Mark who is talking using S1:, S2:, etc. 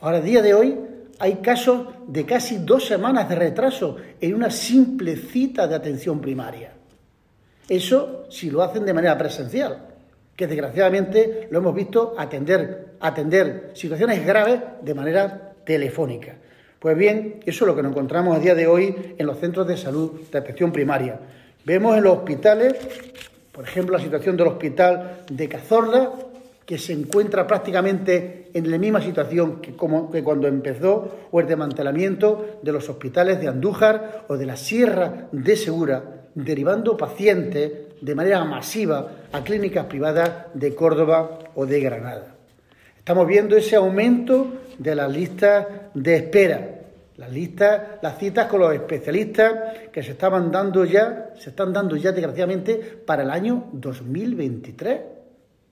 S1: Ahora, a día de hoy, hay casos de casi 2 semanas de retraso en una simple cita de atención primaria. Eso si lo hacen de manera presencial, que desgraciadamente lo hemos visto atender situaciones graves de manera telefónica. Pues bien, eso es lo que nos encontramos a día de hoy en los centros de salud de atención primaria. Vemos en los hospitales, por ejemplo, la situación del hospital de Cazorla, que se encuentra prácticamente en la misma situación que cuando empezó, o el desmantelamiento de los hospitales de Andújar o de la Sierra de Segura, derivando pacientes de manera masiva a clínicas privadas de Córdoba o de Granada. Estamos viendo ese aumento de las listas de espera, las citas con los especialistas que se están dando ya desgraciadamente para el año 2023.